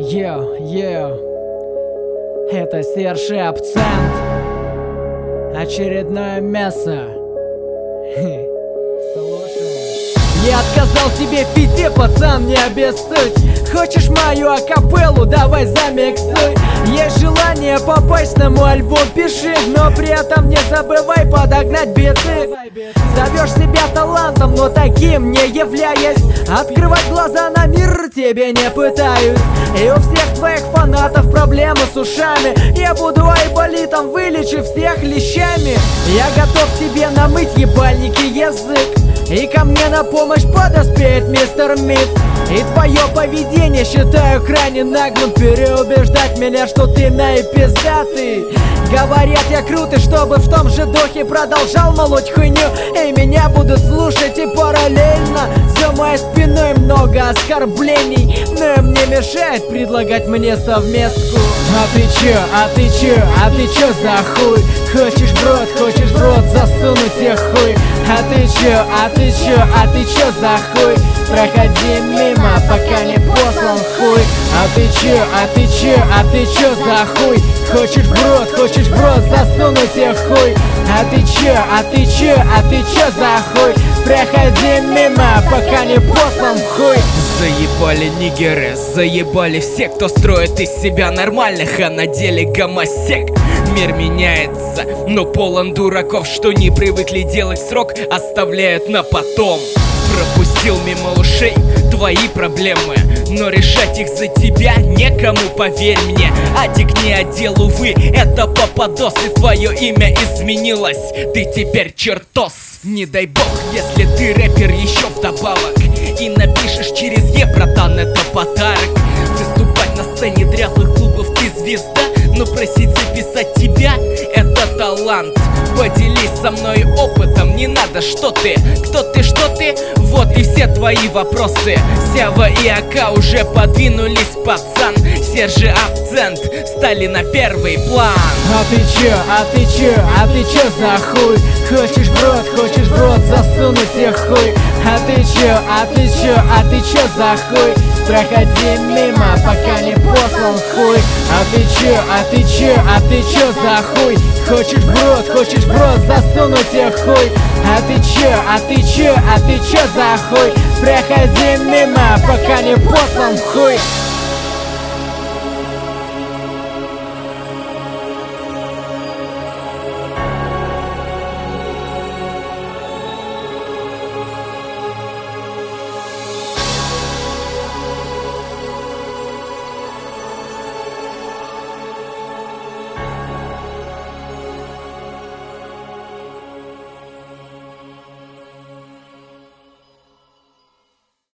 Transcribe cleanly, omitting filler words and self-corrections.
Это Серж и Абсент. Очередное мясо. Я отказал тебе в фите, пацан, не обессудь. Хочешь мою акапеллу, давай замиксуй. Есть желание попасть на мой альбом, пиши, но при этом не забывай подогнать биты. Зовешь себя талантом, но таким не являясь. Открывать глаза на мир тебе не пытаюсь. И у всех твоих фанатов проблемы с ушами. Я буду айболитом, вылечу всех лещами. Я готов тебе намыть ебальники язык. И ко мне на помощь подоспеет мистер Миф. И твое поведение считаю крайне наглым. Переубеждать меня, что ты наипиздатый. Говорят, я крутый, чтобы в том же духе продолжал молоть хуйню. И меня будут слушать и параллельно за моей спиной много оскорблений. Но им не мешает предлагать мне совместку. А ты чё за хуй? Хочешь в рот засунуть тебе хуй? А ты чё за хуй? Проходи мимо, пока не послан хуй. А ты чё за хуй? Хочешь в рот засунуть тебе хуй? А ты чё за хуй? Проходи мимо, пока не послан хуй. Заебали нигеры, заебали все, кто строит из себя нормальных, а на деле гомосек. Мир меняется, но полон дураков, что не привыкли делать срок, оставляют на потом. Пропустил мимо ушей твои проблемы, но решать их за тебя некому, поверь мне. Адик не отдел, увы, это попадос, и твое имя изменилось, ты теперь чертос. Не дай бог, если ты рэпер еще вдобавок и напишешь через Е, братан, это подарок. Выступать на сцене дряхлых клубов ты звезда, но просить записать тебя — это талант. Поделись со мной опытом, не надо что ты, кто ты, что ты. Вот и все твои вопросы. Сява и АК уже подвинулись, пацан. Серж и Абсент стали на первый план. А ты чё за хуй? Хочешь в рот засунуть тебе хуй? А ты чё за хуй? Проходи мимо, пока не послан хуй. А ты чё за хуй? Хочешь в рот засунуть тебе хуй? А ты чё за хуй? Проходи мимо, пока не послан хуй.